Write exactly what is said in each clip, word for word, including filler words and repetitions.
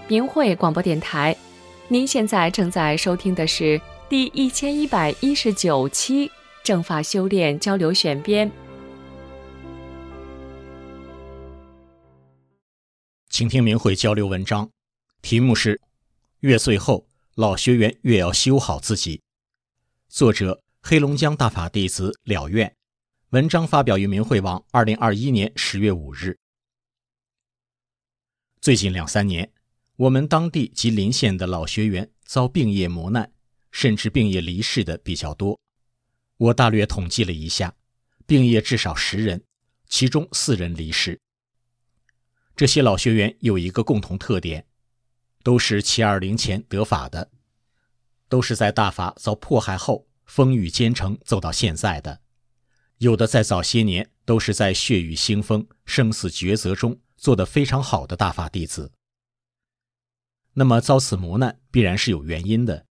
明慧广播电台。您现在正在收听的是第一千一百一十九期正法修炼交流选编。 请听明慧交流文章，题目是越岁后老学员越要修好自己，作者黑龙江大法弟子了愿，文章发表于明慧网二零二一年十月五日。最近两三年，我们当地及邻县的老学员遭病业磨难，甚至病业离世的比较多。我大略统计了一下，病业至少十人，其中四人离世。这些老学员有一个共同特点，都是七二零前得法的，都是在大法遭迫害后风雨兼程走到现在的，有的在早些年都是在血雨腥风、生死抉择中做得非常好的大法弟子。那么遭此磨难必然是有原因的。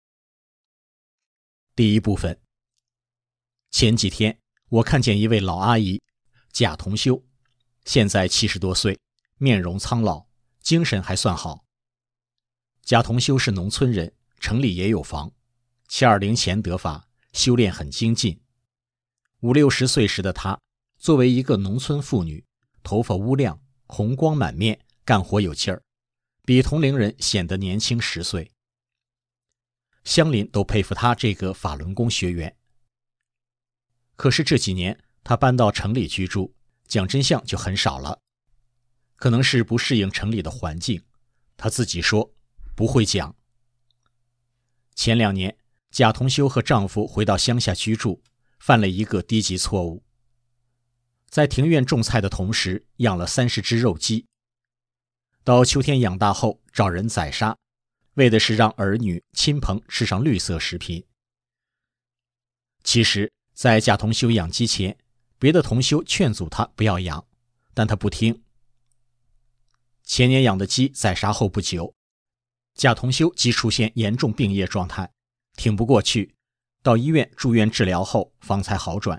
第一部分，前几天我看见一位老阿姨贾同修，现在七十多岁，面容苍老，精神还算好。贾同修是农村人，城里也有房，七二零前得法，修炼很精进。五六十岁时的她，作为一个农村妇女，头发乌亮，红光满面，干活有劲儿，比同龄人显得年轻十岁。乡邻都佩服她这个法轮功学员。可是这几年她搬到城里居住，讲真相就很少了。可能是不适应城里的环境，她自己说不会讲。前两年贾同修和丈夫回到乡下居住，犯了一个低级错误，在庭院种菜的同时养了三十只肉鸡，到秋天养大后找人宰杀，为的是让儿女亲朋吃上绿色食品。其实在贾同修养鸡前，别的同修劝阻他不要养，但他不听。前年养的鸡宰杀后不久，贾同修即出现严重病业状态，挺不过去，到医院住院治疗后方才好转。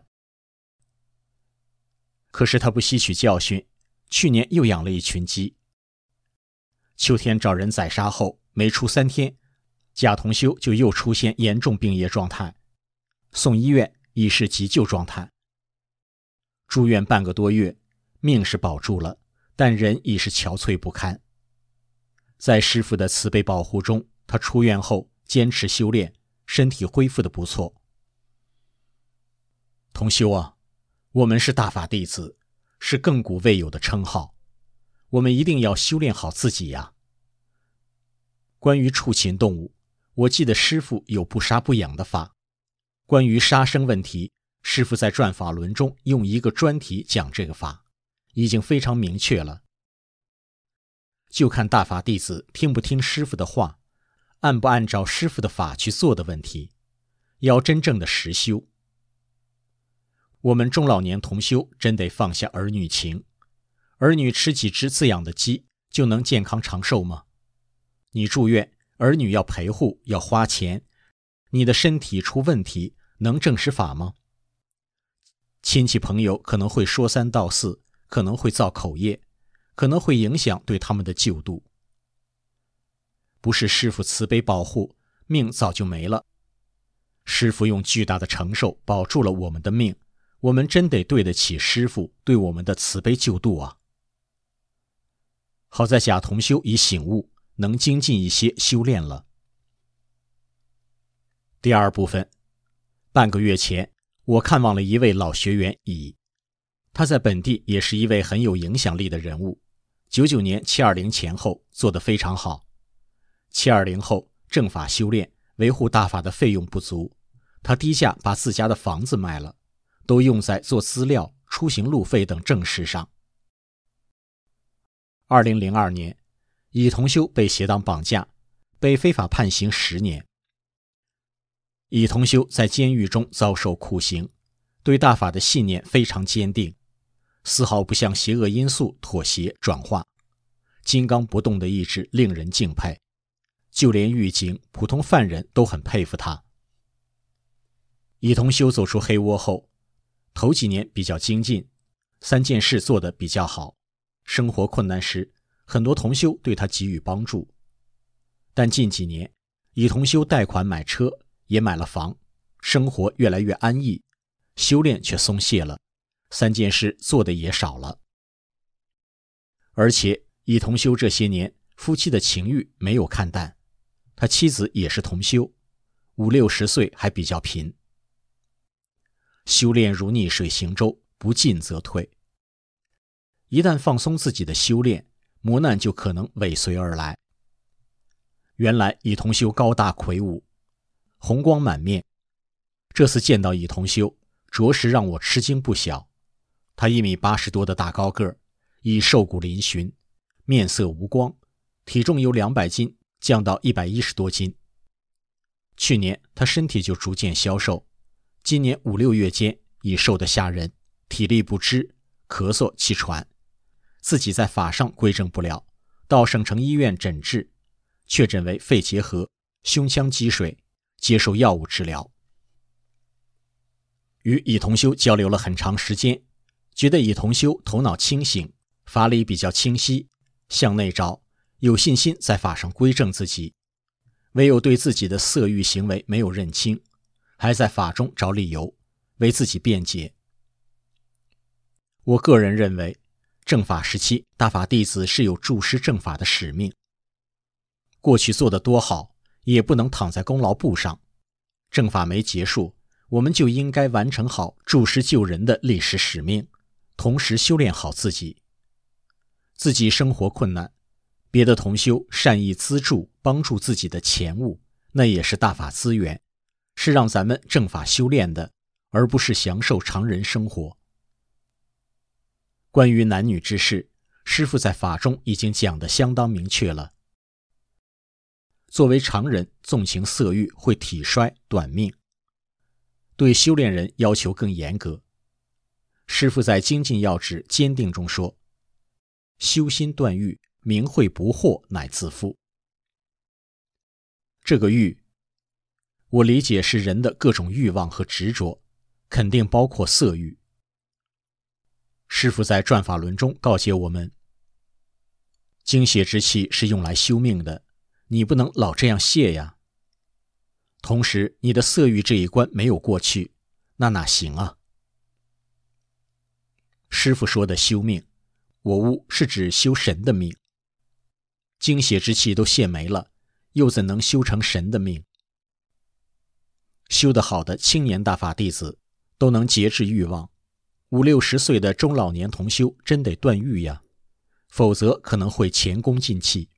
可是他不吸取教训，去年又养了一群鸡。秋天找人宰杀后没出三天，贾同修就又出现严重病业状态，送医院已是急救状态。住院半个多月，命是保住了，但人已是憔悴不堪。在师父的慈悲保护中，他出院后坚持修炼，身体恢复得不错。同修啊，我们是大法弟子，是亘古未有的称号，我们一定要修炼好自己呀。关于畜禽动物，我记得师父有不杀不养的法。关于杀生问题，师父在转法轮中用一个专题讲这个法，已经非常明确了。就看大法弟子听不听师父的话，按不按照师父的法去做的问题，要真正的实修。我们中老年同修真得放下儿女情，儿女吃几只自养的鸡就能健康长寿吗？你住院，儿女要陪护，要花钱，你的身体出问题，能证实法吗？亲戚朋友可能会说三道四，可能会造口业，可能会影响对他们的救度。不是师父慈悲保护，命早就没了。师父用巨大的承受保住了我们的命，我们真得对得起师父对我们的慈悲救度啊！好在贾同修已醒悟，能精进一些修炼了。第二部分，半个月前，我看望了一位老学员乙，他在本地也是一位很有影响力的人物。九九年七二零前后做得非常好。七二零后正法修炼，维护大法的费用不足，他低价把自家的房子卖了，都用在做资料、出行路费等正事上。二零零二年，乙同修被邪党绑架，被非法判刑十年。乙同修在监狱中遭受酷刑，对大法的信念非常坚定，丝毫不向邪恶因素妥协转化，金刚不动的意志令人敬佩，就连狱警、普通犯人都很佩服他。乙同修走出黑窝后，头几年比较精进，三件事做得比较好，生活困难时很多同修对他给予帮助。但近几年，乙同修贷款买车，也买了房，生活越来越安逸，修炼却松懈了，三件事做的也少了。而且乙同修这些年夫妻的情欲没有看淡，他妻子也是同修，五六十岁还比较贫。修炼如逆水行舟，不进则退。一旦放松自己的修炼，磨难就可能尾随而来。原来乙同修高大魁梧，红光满面，这次见到乙同修，着实让我吃惊不小。他一米八十多的大高个儿，已瘦骨嶙峋，面色无光，体重由两百斤降到一百一十多斤。去年他身体就逐渐消瘦，今年五六月间已瘦得吓人，体力不支，咳嗽气喘，自己在法上归正不了，到省城医院诊治，确诊为肺结核、胸腔积水，接受药物治疗。与乙同修交流了很长时间，觉得乙同修头脑清醒，法理比较清晰，向内找，有信心在法上归正自己，唯有对自己的色欲行为没有认清，还在法中找理由为自己辩解。我个人认为，正法时期大法弟子是有助师正法的使命，过去做得多好，也不能躺在功劳簿上。正法没结束，我们就应该完成好助师救人的历史使命，同时修炼好自己。自己生活困难，别的同修善意资助帮助自己的钱物，那也是大法资源，是让咱们正法修炼的，而不是享受常人生活。关于男女之事，师父在法中已经讲得相当明确了。作为常人，纵情色欲会体衰短命，对修炼人要求更严格。师父在精进要旨坚定中说，修心断欲，明慧不惑，乃自负。这个欲，我理解是人的各种欲望和执着，肯定包括色欲。师父在转法轮中告诫我们，精血之气是用来修命的，你不能老这样泄呀。同时你的色欲这一关没有过去，那哪行啊。师父说的修命，我悟是指修神的命，精血之气都泄没了，又怎能修成神的命？修得好的青年大法弟子都能节制欲望，五六十岁的中老年同修真得断欲呀，否则可能会前功尽弃。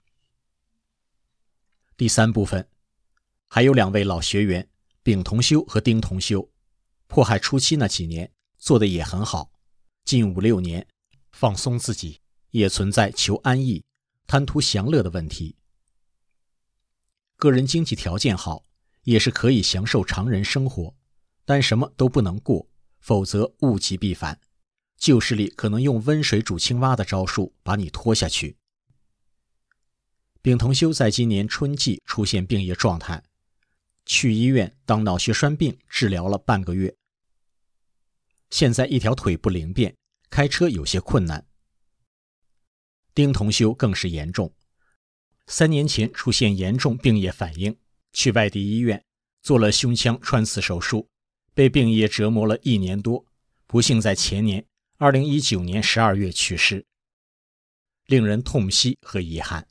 第三部分，还有两位老学员，丙同修和丁同修，迫害初期那几年做得也很好，近五六年放松自己，也存在求安逸、贪图享乐的问题。个人经济条件好，也是可以享受常人生活，但什么都不能过，否则物极必反，旧势力可能用温水煮青蛙的招数把你拖下去。丙同修在今年春季出现病业状态，去医院当脑血栓病治疗了半个月，现在一条腿不灵便，开车有些困难。丁同修更是严重，三年前出现严重病业反应，去外地医院做了胸腔穿刺手术，被病业折磨了一年多，不幸在前年二零一九年十二月去世，令人痛惜和遗憾。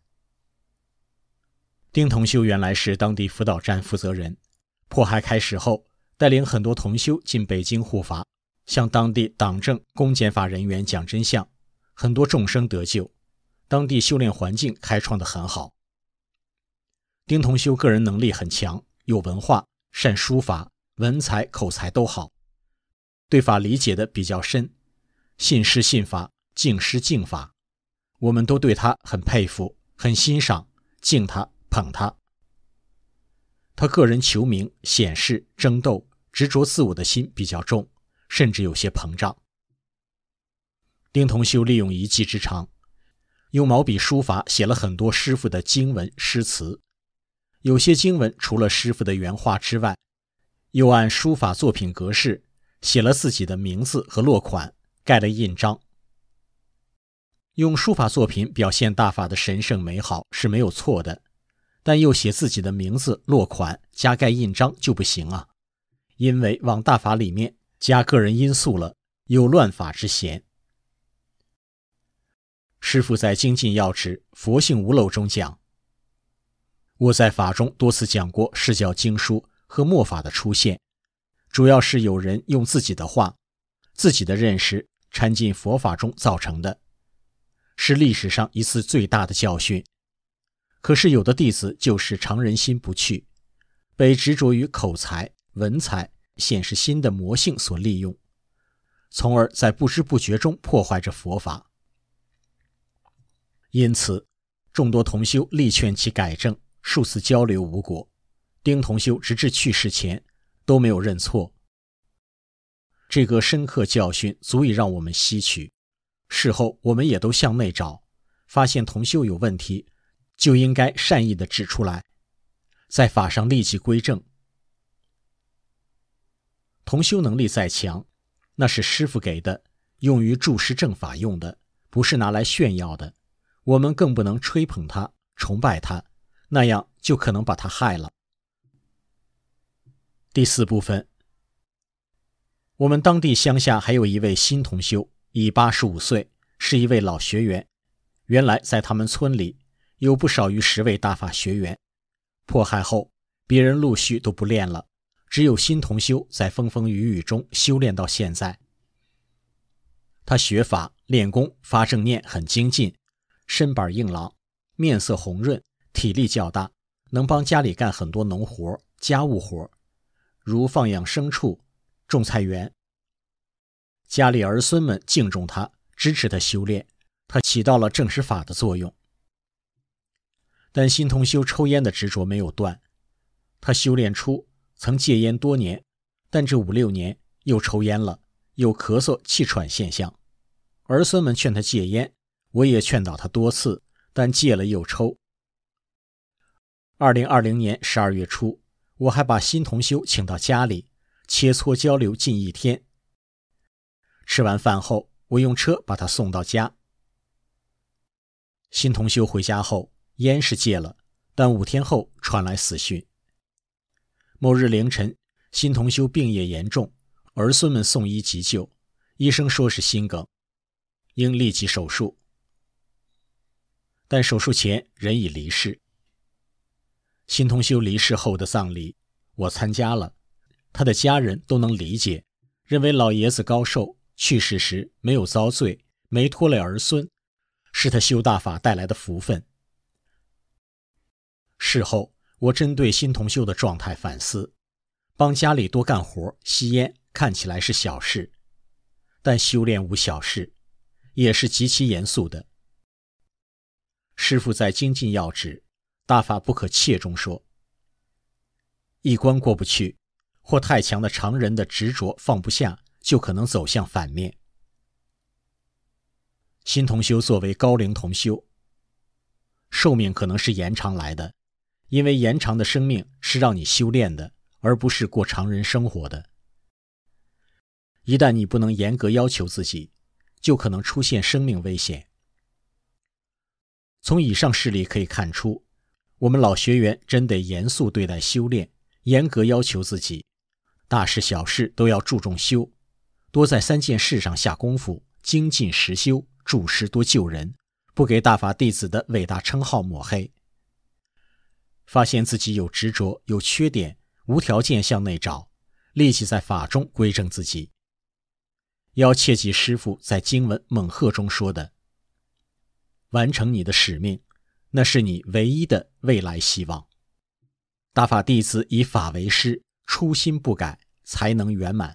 丁同修原来是当地辅导站负责人，迫害开始后带领很多同修进北京护法，向当地党政公检法人员讲真相，很多众生得救，当地修炼环境开创得很好。丁同修个人能力很强，有文化，善书法，文采口才都好，对法理解的比较深，信师信法，敬师敬法，我们都对他很佩服，很欣赏，敬他捧他。他个人求名、显示、争斗、执着自我的心比较重，甚至有些膨胀。丁同修利用一技之长，用毛笔书法写了很多师父的经文诗词，有些经文除了师父的原话之外，又按书法作品格式写了自己的名字和落款，盖了印章。 用书法作品表现大法的神圣美好是没有错的，但又写自己的名字落款加盖印章就不行啊，因为往大法里面加个人因素了，有乱法之嫌。师父在精进要旨佛性无漏中讲，我在法中多次讲过释教经书和末法的出现，主要是有人用自己的话、自己的认识掺进佛法中造成的，是历史上一次最大的教训。可是有的弟子就是常人心不去，被执着于口才、文采、显示心的魔性所利用，从而在不知不觉中破坏着佛法。因此众多同修力劝其改正，数次交流无果，丁同修直至去世前都没有认错。这个深刻教训足以让我们吸取，事后我们也都向内找，发现同修有问题，就应该善意地指出来，在法上立即归正。同修能力再强，那是师父给的，用于注释正法用的，不是拿来炫耀的。我们更不能吹捧他、崇拜他，那样就可能把他害了。第四部分，我们当地乡下还有一位新同修，已八十五岁，是一位老学员。原来在他们村里有不少于十位大法学员，迫害后别人陆续都不练了，只有新同修在风风雨雨中修炼到现在。他学法练功发正念很精进，身板硬朗，面色红润，体力较大，能帮家里干很多农活、家务活，如放养牲畜、种菜园。家里儿孙们敬重他，支持他修炼，他起到了正实法的作用。但新同修抽烟的执着没有断，他修炼初曾戒烟多年，但这五六年又抽烟了，有咳嗽气喘现象。儿孙们劝他戒烟，我也劝导他多次，但戒了又抽。二零二零年十二月初，我还把新同修请到家里，切磋交流近一天。吃完饭后，我用车把他送到家。新同修回家后，烟是戒了，但五天后传来死讯。某日凌晨，新同修病业严重，儿孙们送医急救，医生说是心梗，应立即手术。但手术前人已离世。新同修离世后的葬礼，我参加了，他的家人都能理解，认为老爷子高寿，去世时没有遭罪，没拖累儿孙，是他修大法带来的福分。事后我针对新同修的状态反思，帮家里多干活、吸烟看起来是小事，但修炼无小事，也是极其严肃的。师父在精进要旨大法不可切中说，一关过不去，或太强的常人的执着放不下，就可能走向反面。新同修作为高龄同修，寿命可能是延长来的，因为延长的生命是让你修炼的，而不是过常人生活的。一旦你不能严格要求自己，就可能出现生命危险。从以上事例可以看出，我们老学员真得严肃对待修炼，严格要求自己，大事小事都要注重修，多在三件事上下功夫，精进实修，注释多救人，不给大法弟子的伟大称号抹黑。发现自己有执着、有缺点，无条件向内找，立即在法中归正自己。要切记师父在经文猛鹤中说的，完成你的使命，那是你唯一的未来希望。大法弟子以法为师，初心不改，才能圆满。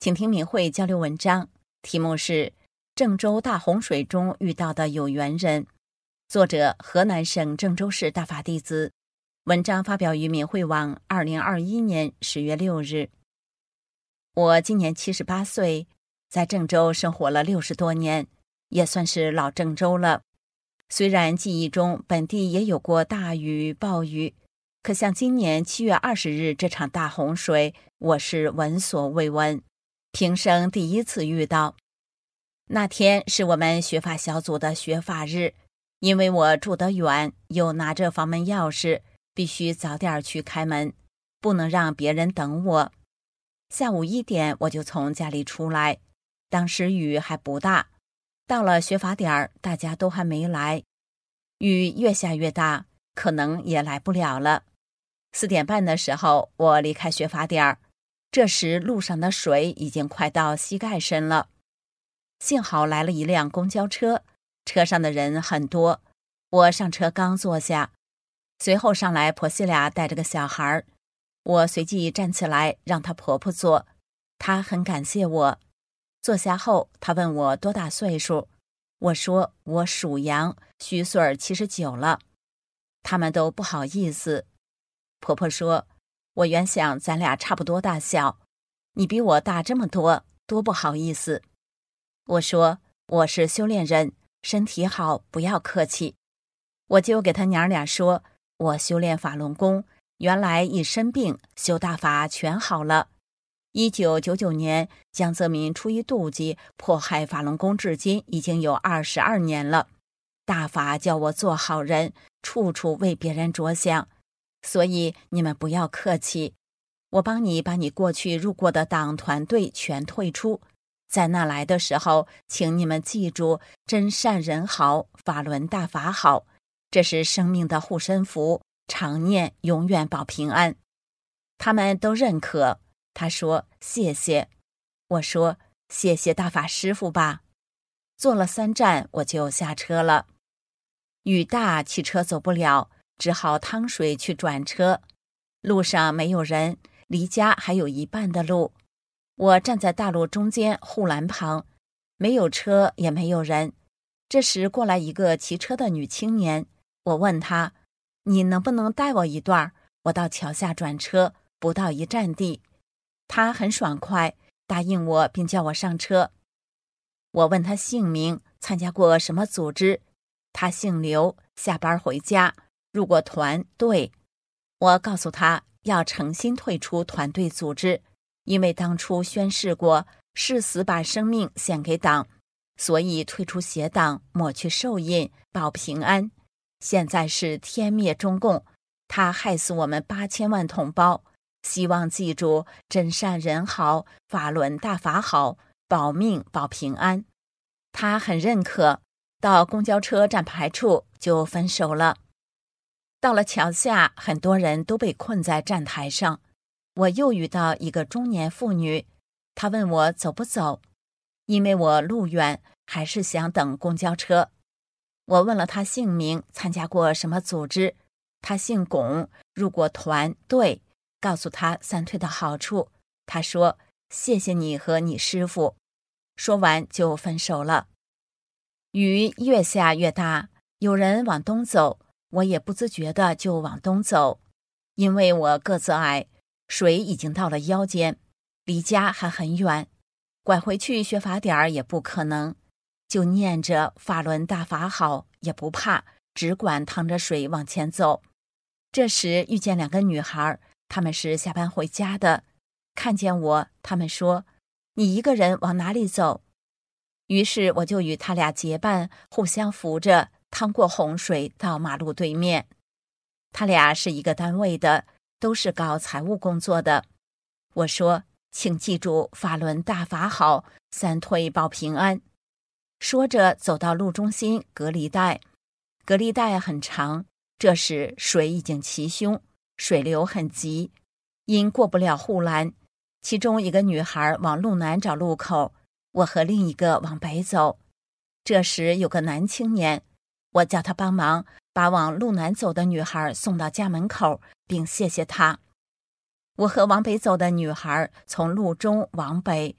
请听明慧交流文章，题目是郑州大洪水中遇到的有缘人，作者河南省郑州市大法弟子。文章发表于明慧网二零二一年十月六日。我今年七十八岁，在郑州生活了六十多年，也算是老郑州了。虽然记忆中本地也有过大雨暴雨，可像今年七月二十日这场大洪水，我是闻所未闻，平生第一次遇到。那天是我们学法小组的学法日，因为我住得远，又拿着房门钥匙，必须早点去开门，不能让别人等我。下午一点我就从家里出来，当时雨还不大，到了学法点儿，大家都还没来，雨越下越大，可能也来不了了。四点半的时候，我离开学法点儿，这时路上的水已经快到膝盖深了。幸好来了一辆公交车，车上的人很多，我上车刚坐下，随后上来婆媳俩带着个小孩，我随即站起来让她婆婆坐，她很感谢我。坐下后，她问我多大岁数，我说我属羊，虚岁七十九了。他们都不好意思。婆婆说，我原想咱俩差不多大小，你比我大这么多，多不好意思。我说我是修炼人，身体好，不要客气。我就给他娘俩说，我修炼法轮功，原来一身病修大法全好了。一九九九年江泽民出于妒忌迫害法轮功，至今已经有二十二年了。大法叫我做好人，处处为别人着想，所以你们不要客气，我帮你把你过去入过的党团队全退出。在那来的时候，请你们记住，真善人好，法轮大法好，这是生命的护身符，常念永远保平安。他们都认可。他说谢谢，我说谢谢大法师父吧。坐了三站我就下车了。雨大，汽车走不了，只好趟水去转车。路上没有人，离家还有一半的路。我站在大路中间护栏旁，没有车也没有人。这时过来一个骑车的女青年，我问她，你能不能带我一段，我到桥下转车，不到一站地。她很爽快，答应我并叫我上车。我问她姓名，参加过什么组织。她姓刘，下班回家，入过团队。我告诉她要诚心退出团队组织，因为当初宣誓过誓死把生命献给党，所以退出邪党，抹去兽印，保平安。现在是天灭中共，他害死我们八千万同胞，希望记住真善人好，法轮大法好，保命保平安。他很认可，到公交车站牌处就分手了。到了桥下，很多人都被困在站台上。我又遇到一个中年妇女，她问我走不走，因为我路远，还是想等公交车。我问了她姓名，参加过什么组织。她姓龚，入过团队，告诉她三退的好处。她说谢谢你和你师父，说完就分手了。雨越下越大，有人往东走，我也不自觉的就往东走。因为我个子矮，水已经到了腰间，离家还很远，拐回去学法点儿也不可能，就念着法轮大法好，也不怕，只管趟着水往前走。这时遇见两个女孩，她们是下班回家的，看见我，她们说，你一个人往哪里走？于是我就与她俩结伴，互相扶着趟过洪水到马路对面。她俩是一个单位的，都是搞财务工作的。我说，请记住法轮大法好，三退保平安。说着走到路中心隔离带，隔离带很长，这时水已经齐胸，水流很急，因过不了护栏，其中一个女孩往路南找路口，我和另一个往北走。这时有个男青年，我叫他帮忙把往路南走的女孩送到家门口，并谢谢她。我和往北走的女孩从路中往北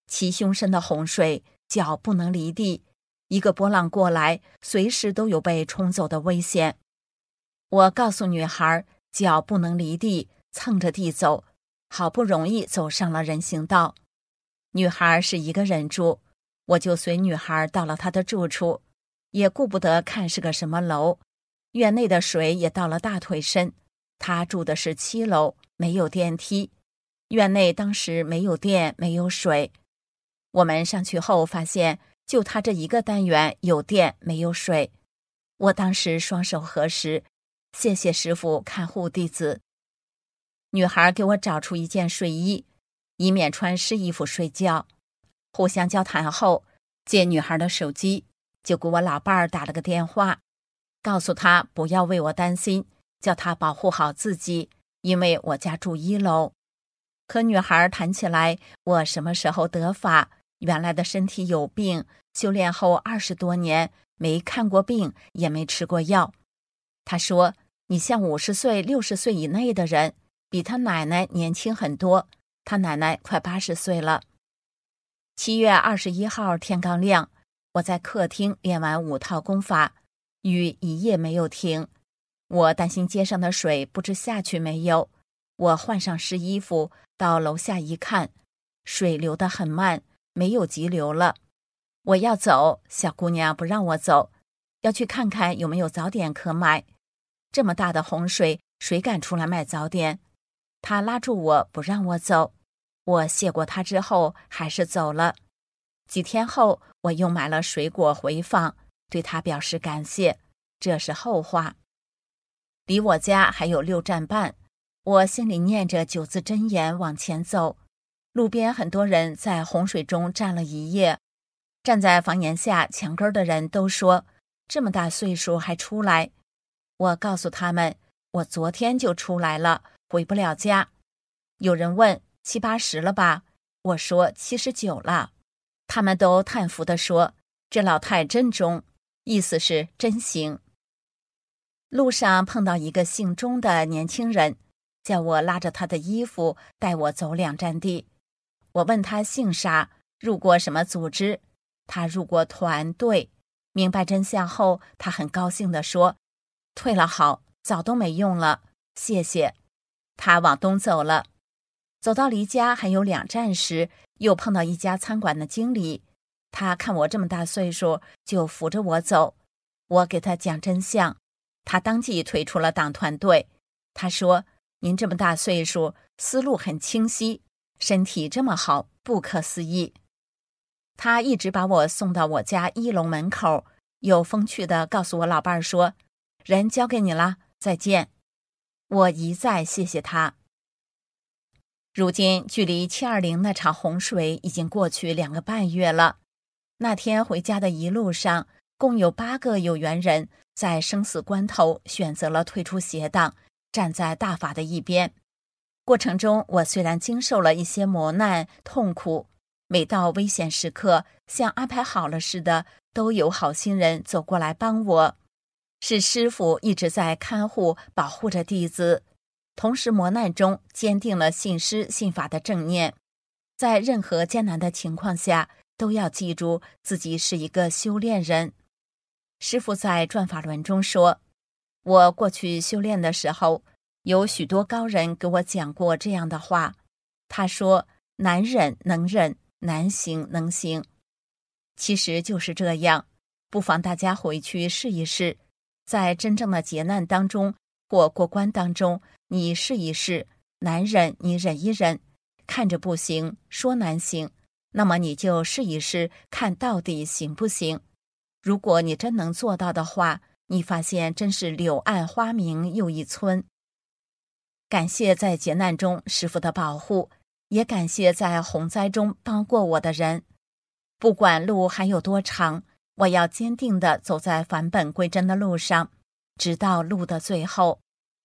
其凶深的洪水，脚不能离地，一个波浪过来，随时都有被冲走的危险。我告诉女孩，脚不能离地，蹭着地走，好不容易走上了人行道。女孩是一个人住，我就随女孩到了她的住处，也顾不得看是个什么楼，院内的水也到了大腿深。她住的是七楼，没有电梯，院内当时没有电，没有水。我们上去后发现，就她这一个单元有电没有水。我当时双手合十，谢谢师父看护弟子。女孩给我找出一件睡衣，以免穿湿衣服睡觉。互相交谈后，借女孩的手机，就给我老伴儿打了个电话，告诉她不要为我担心，叫她保护好自己，因为我家住一楼。可女孩谈起来，我什么时候得法，原来的身体有病，修炼后二十多年没看过病，也没吃过药。她说，你像五十岁六十岁以内的人，比她奶奶年轻很多，她奶奶快八十岁了。七月二十一号天刚亮，我在客厅练完五套功法，雨一夜没有停。我担心街上的水不知下去没有，我换上湿衣服到楼下一看，水流得很慢，没有急流了。我要走，小姑娘不让我走，要去看看有没有早点可买。这么大的洪水，谁敢出来卖早点？她拉住我不让我走，我谢过她之后还是走了。几天后，我又买了水果回访，对她表示感谢，这是后话。离我家还有六站半，我心里念着九字真言往前走。路边很多人在洪水中站了一夜，站在房檐下墙根的人都说，这么大岁数还出来。我告诉他们，我昨天就出来了，回不了家。有人问，七八十了吧？我说七十九了。他们都叹服地说，这老太真忠，意思是真行。路上碰到一个姓钟的年轻人，叫我拉着他的衣服带我走两站地。我问他姓啥，入过什么组织，他入过团队。明白真相后，他很高兴地说，退了好，早都没用了，谢谢。他往东走了，走到离家还有两站时，又碰到一家餐馆的经理。他看我这么大岁数，就扶着我走。我给他讲真相，他当即退出了党团队。他说，您这么大岁数，思路很清晰，身体这么好，不可思议。他一直把我送到我家一楼门口，有风趣地告诉我老伴儿说，人交给你了，再见。我一再谢谢他。如今距离七二零那场洪水已经过去两个半月了。那天回家的一路上，共有八个有缘人在生死关头选择了退出邪党，站在大法的一边。过程中，我虽然经受了一些磨难痛苦，每到危险时刻，像安排好了似的，都有好心人走过来帮我。是师父一直在看护保护着弟子，同时磨难中坚定了信师信法的正念。在任何艰难的情况下，都要记住自己是一个修炼人。师父在转法轮中说，我过去修炼的时候，有许多高人给我讲过这样的话。他说，难忍能忍，难行能行。其实就是这样，不妨大家回去试一试，在真正的劫难当中或过关当中，你试一试，难忍你忍一忍，看着不行，说难行，那么你就试一试，看到底行不行。如果你真能做到的话，你发现真是柳暗花明又一村。感谢在劫难中师父的保护，也感谢在洪灾中帮过我的人。不管路还有多长，我要坚定地走在返本归真的路上，直到路的最后。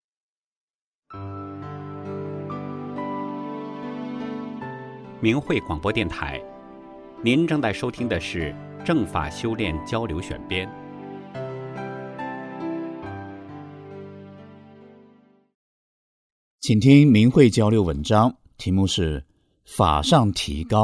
明慧广播电台，您正在收听的是正法修炼交流选编。 请听明慧交流文章，题目是法上提高，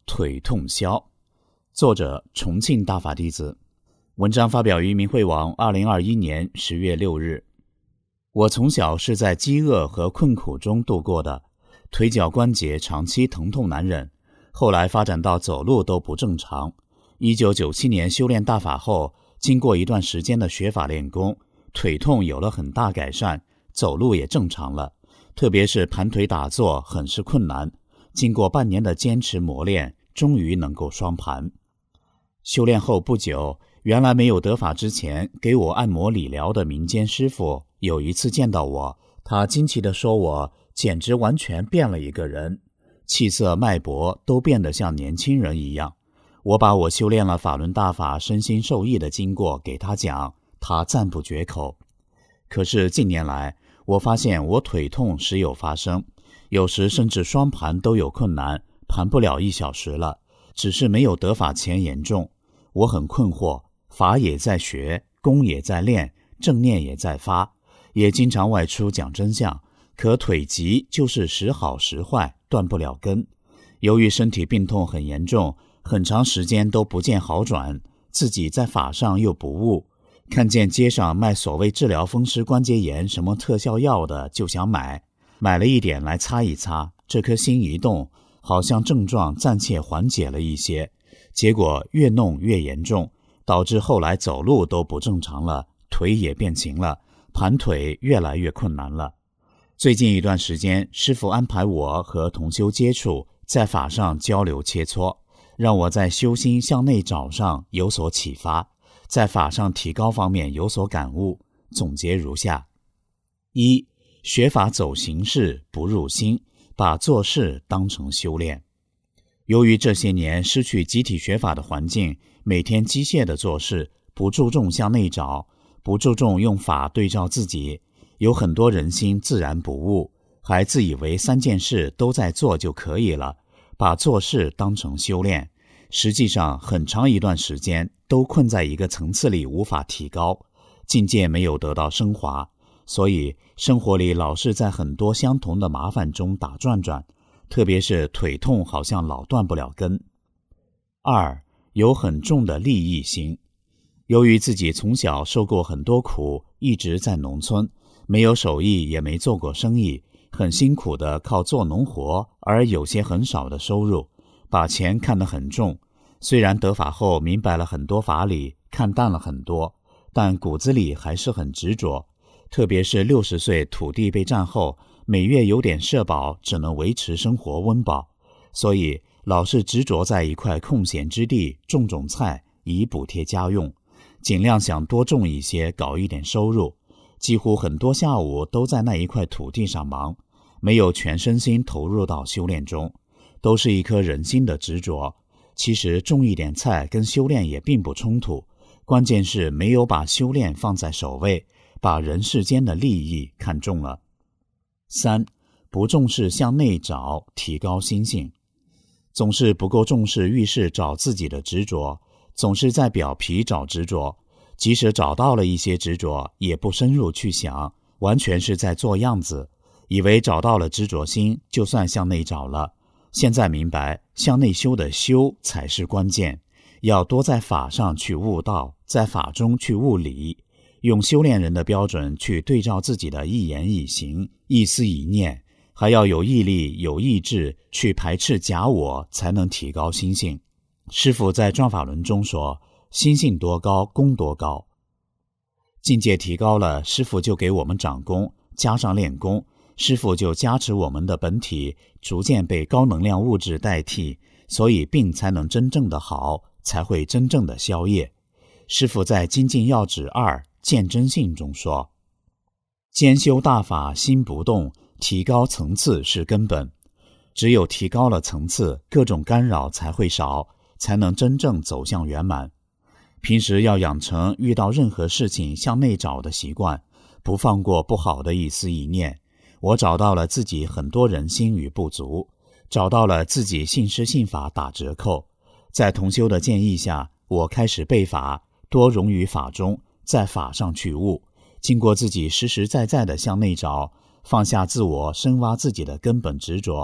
腿痛消，作者重庆大法弟子。文章发表于明慧网二零二一年十月六日。我从小是在饥饿和困苦中度过的，腿脚关节长期疼痛难忍，后来发展到走路都不正常。一九九七年修炼大法后，经过一段时间的学法练功，腿痛有了很大改善，走路也正常了，特别是盘腿打坐很是困难，经过半年的坚持磨练，终于能够双盘。修炼后不久，原来没有得法之前给我按摩理疗的民间师傅有一次见到我，他惊奇地说我简直完全变了一个人，气色脉搏都变得像年轻人一样。我把我修炼了法轮大法身心受益的经过给他讲，他赞不绝口。可是近年来我发现我腿痛时有发生，有时甚至双盘都有困难，盘不了一小时了，只是没有得法前严重。我很困惑，法也在学，功也在练，正念也在发，也经常外出讲真相，可腿疾就是时好时坏，断不了根。由于身体病痛很严重，很长时间都不见好转，自己在法上又不悟，看见街上卖所谓治疗风湿关节炎什么特效药的就想买，买了一点来擦一擦，这颗心一动，好像症状暂且缓解了一些，结果越弄越严重，导致后来走路都不正常了，腿也变形了，盘腿越来越困难了。最近一段时间，师父安排我和同修接触，在法上交流切磋，让我在修心向内找上有所启发，在法上提高方面有所感悟。总结如下：一、学法走形式不入心，把做事当成修炼。由于这些年失去集体学法的环境，每天机械的做事，不注重向内找，不注重用法对照自己，有很多人心自然不悟，还自以为三件事都在做就可以了，把做事当成修炼，实际上很长一段时间都困在一个层次里无法提高，境界没有得到升华，所以生活里老是在很多相同的麻烦中打转转，特别是腿痛好像老断不了根。二、有很重的利益心。由于自己从小受过很多苦，一直在农村，没有手艺也没做过生意，很辛苦的靠做农活而有些很少的收入，把钱看得很重。虽然得法后明白了很多法理，看淡了很多，但骨子里还是很执着。特别是六十岁土地被占后，每月有点社保只能维持生活温饱，所以老是执着在一块空闲之地种种菜以补贴家用，尽量想多种一些搞一点收入，几乎很多下午都在那一块土地上忙，没有全身心投入到修炼中，都是一颗人心的执着。其实种一点菜跟修炼也并不冲突，关键是没有把修炼放在首位，把人世间的利益看重了。三、不重视向内找，提高心性。总是不够重视遇事找自己的执着，总是在表皮找执着，即使找到了一些执着，也不深入去想，完全是在做样子，以为找到了执着心就算向内找了。现在明白，向内修的修才是关键，要多在法上去悟道，在法中去悟理，用修炼人的标准去对照自己的一言一行、一思一念，还要有毅力、有意志去排斥假我，才能提高心性。师父在《转法轮》中说，心性多高，功多高。境界提高了，师父就给我们长功，加上练功，师父就加持我们的本体逐渐被高能量物质代替，所以病才能真正的好，才会真正的消业。师父在《精进要旨二见真性》中说，兼修大法心不动，提高层次是根本，只有提高了层次，各种干扰才会少，才能真正走向圆满。平时要养成遇到任何事情向内找的习惯，不放过不好的一思一念。我找到了自己很多人心与不足，找到了自己信师信法打折扣。在同修的建议下，我开始背法，多融于法中，在法上去悟，经过自己实实在在的向内找，放下自我，深挖自己的根本执着，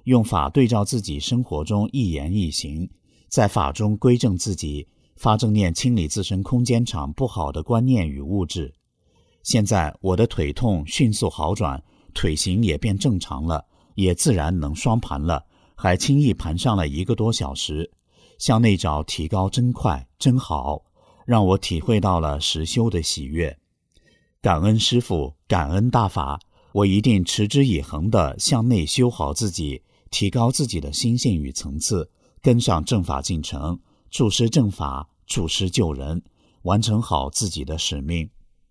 用法对照自己生活中一言一行，在法中归正自己，发正念清理自身空间场不好的观念与物质。现在我的腿痛迅速好转，腿型也变正常了，也自然能双盘了，还轻易盘上了一个多小时。向内找提高真快真好，让我体会到了实修的喜悦。感恩师父，感恩大法，我一定持之以恒地向内修好自己，提高自己的心性与层次，跟上正法进程，助师正法，助师救人，完成好自己的使命。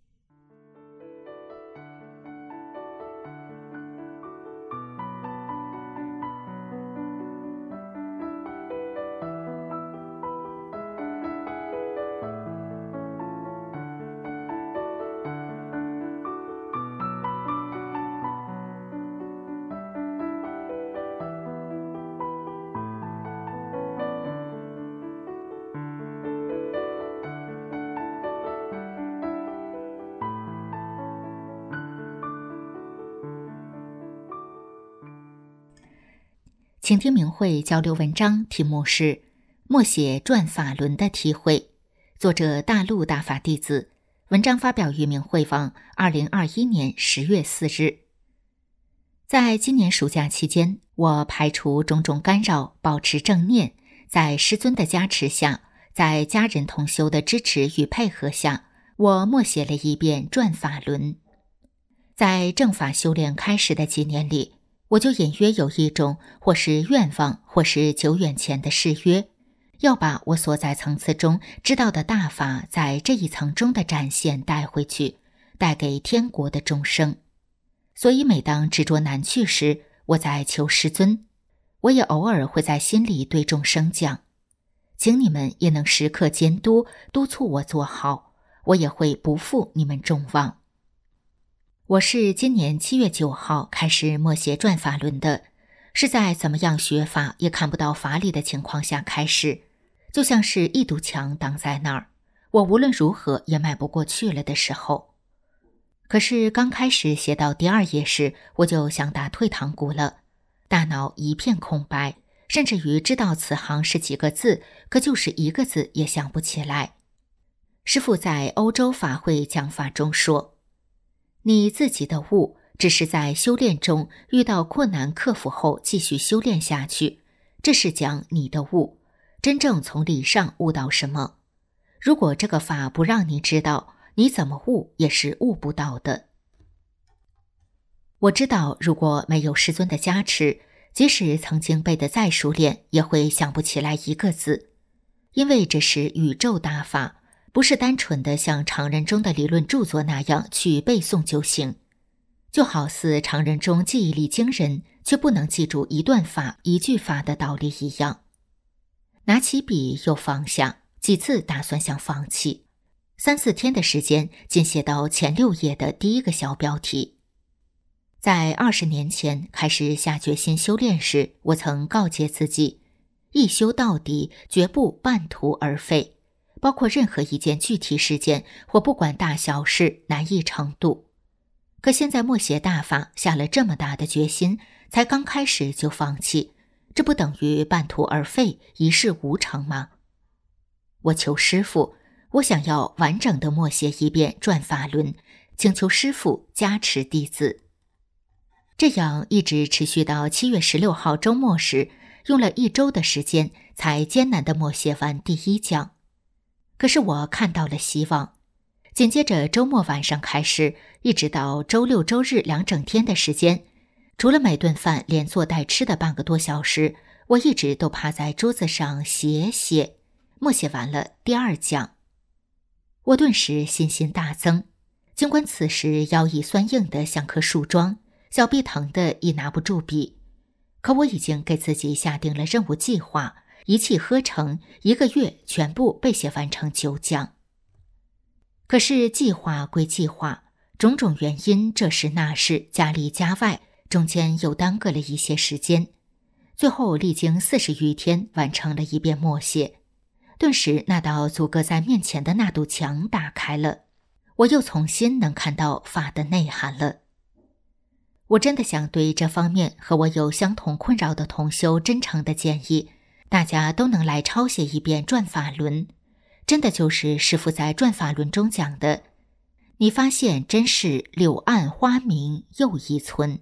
请听明慧交流文章，题目是《默写转法轮的体会》，作者大陆大法弟子，文章发表于明慧网二零二一年十月四日。在今年暑假期间，我排除种种干扰，保持正念，在师尊的加持下，在家人同修的支持与配合下，我默写了一遍转法轮。在正法修炼开始的几年里，我就隐约有一种或是愿望或是久远前的誓约，要把我所在层次中知道的大法在这一层中的展现带回去，带给天国的众生。所以每当执着难去时，我在求师尊，我也偶尔会在心里对众生讲，请你们也能时刻监督督促我做好，我也会不负你们众望。我是今年七月九号开始默写转法轮的，是在怎么样学法也看不到法理的情况下开始，就像是一堵墙挡在那儿，我无论如何也迈不过去了的时候。可是刚开始写到第二页时，我就想打退堂鼓了，大脑一片空白，甚至于知道此行是几个字，可就是一个字也想不起来。师父在欧洲法会讲法中说，你自己的悟只是在修炼中遇到困难克服后继续修炼下去，这是讲你的悟，真正从理上悟到什么。如果这个法不让你知道，你怎么悟也是悟不到的。我知道如果没有师尊的加持，即使曾经背得再熟练，也会想不起来一个字，因为这是宇宙大法，不是单纯的像常人中的理论著作那样去背诵就行。就好似常人中记忆力惊人，却不能记住一段法一句法的道理一样。拿起笔又放下，几次打算想放弃，三四天的时间仅写到前六页的第一个小标题。在二十年前开始下决心修炼时，我曾告诫自己，一修到底，绝不半途而废，包括任何一件具体事件或不管大小事难易程度。可现在默写大法下了这么大的决心，才刚开始就放弃，这不等于半途而废，一事无成吗？我求师父，我想要完整的默写一遍转法轮，请求师父加持弟子。这样一直持续到七月十六号周末时，用了一周的时间才艰难地默写完第一讲。可是我看到了希望，紧接着周末晚上开始，一直到周六周日两整天的时间，除了每顿饭连坐带吃的半个多小时，我一直都趴在桌子上写写，默写完了第二讲。我顿时信心大增，尽管此时腰已酸硬得像棵树桩，小臂疼得已拿不住笔，可我已经给自己下定了任务计划，一气呵成，一个月全部背写完成九讲。可是计划归计划，种种原因这事那事，家里家外，中间又耽搁了一些时间，最后历经四十余天完成了一遍默写。顿时那道阻隔在面前的那堵墙打开了，我又重新能看到法的内涵了。 我真的想对这方面和我有相同困扰的同修真诚的建议，大家都能来抄写一遍转法轮，真的就是师父在转法轮中讲的，你发现真是柳暗花明又一村。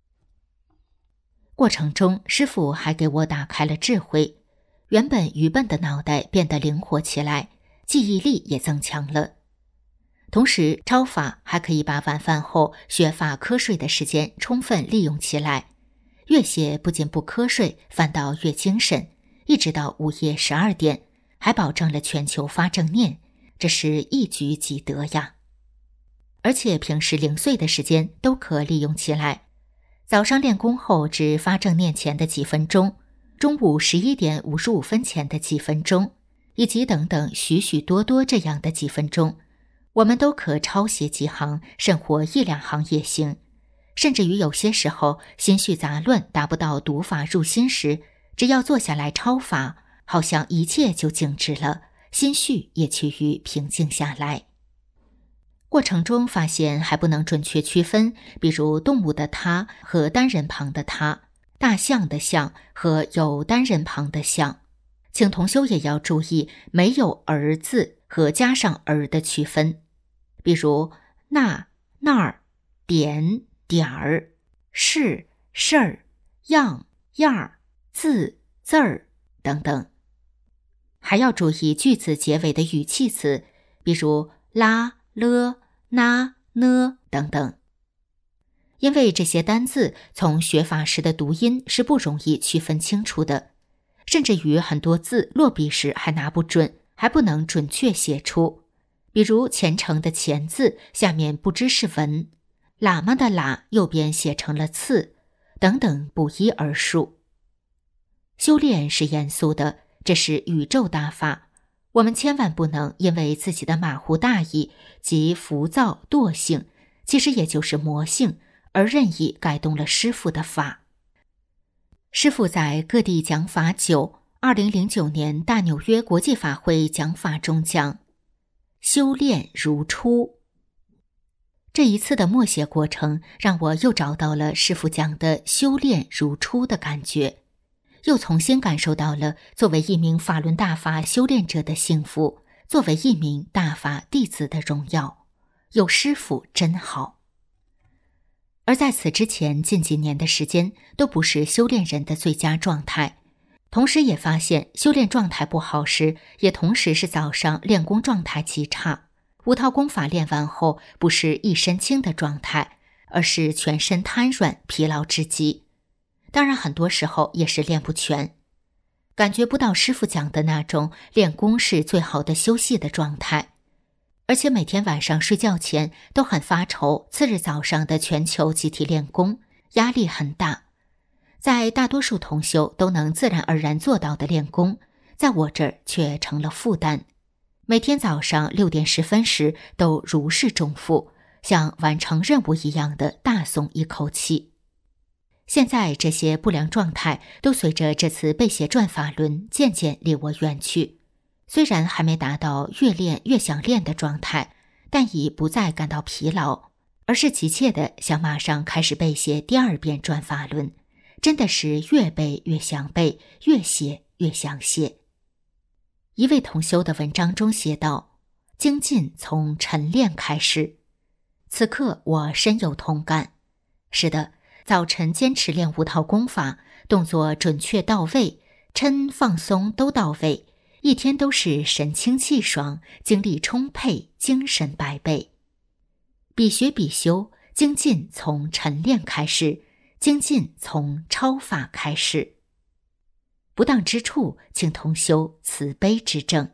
过程中，师父还给我打开了智慧，原本愚笨的脑袋变得灵活起来，记忆力也增强了。同时，抄法还可以把晚饭后学法瞌睡的时间充分利用起来，越写不仅不瞌睡，反倒越精神，一直到午夜十二点，还保证了全球发正念，这是一举几得呀！而且平时零碎的时间都可利用起来，早上练功后至发正念前的几分钟，中午十一点五十五分前的几分钟，以及等等许许多多这样的几分钟，我们都可抄写几行，甚或一两行也行。甚至于有些时候心绪杂乱，达不到读法入心时，只要坐下来抄法，好像一切就静止了，心绪也趋于平静下来。过程中发现还不能准确区分，比如动物的它和单人旁的它，大象的象和有单人旁的象，请同修也要注意没有儿字和加上儿的区分，比如那、那儿、点、点儿、是、事儿、样、样儿、字、字儿等等。还要注意句子结尾的语气词，比如啦、了、那、呢等等。因为这些单字从学法时的读音是不容易区分清楚的，甚至于很多字落笔时还拿不准，还不能准确写出。比如虔诚的虔字下面不知是文，喇嘛的喇右边写成了次，等等不一而数。修炼是严肃的，这是宇宙大法，我们千万不能因为自己的马虎大意及浮躁惰性，其实也就是魔性，而任意改动了师父的法。师父在各地讲法九二零零九年大纽约国际法会讲法中讲，修炼如初。这一次的默写过程让我又找到了师父讲的修炼如初的感觉，又重新感受到了作为一名法轮大法修炼者的幸福，作为一名大法弟子的荣耀。有师父真好。而在此之前近几年的时间都不是修炼人的最佳状态，同时也发现修炼状态不好时，也同时是早上练功状态极差。五套功法练完后，不是一身轻的状态，而是全身瘫软，疲劳至极。当然很多时候也是练不全，感觉不到师父讲的那种练功是最好的休息的状态。而且每天晚上睡觉前都很发愁次日早上的全球集体练功，压力很大。在大多数同修都能自然而然做到的练功，在我这儿却成了负担。每天早上六点十分时都如释重负，像完成任务一样的大松一口气。现在这些不良状态都随着这次背写转法轮渐渐离我远去，虽然还没达到越练越想练的状态，但已不再感到疲劳，而是急切地想马上开始背写第二遍转法轮，真的是越背越想背，越写越想写。一位同修的文章中写道，精进从晨练开始。此刻我深有同感。是的，早晨坚持练五套功法，动作准确到位，抻放松都到位，一天都是神清气爽，精力充沛，精神百倍。比学比修，精进从晨练开始，精进从抄法开始。不当之处，请同修慈悲之正。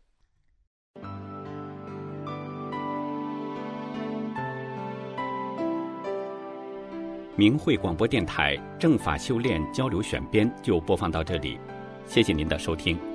明慧广播电台正法修炼交流选编就播放到这里，谢谢您的收听。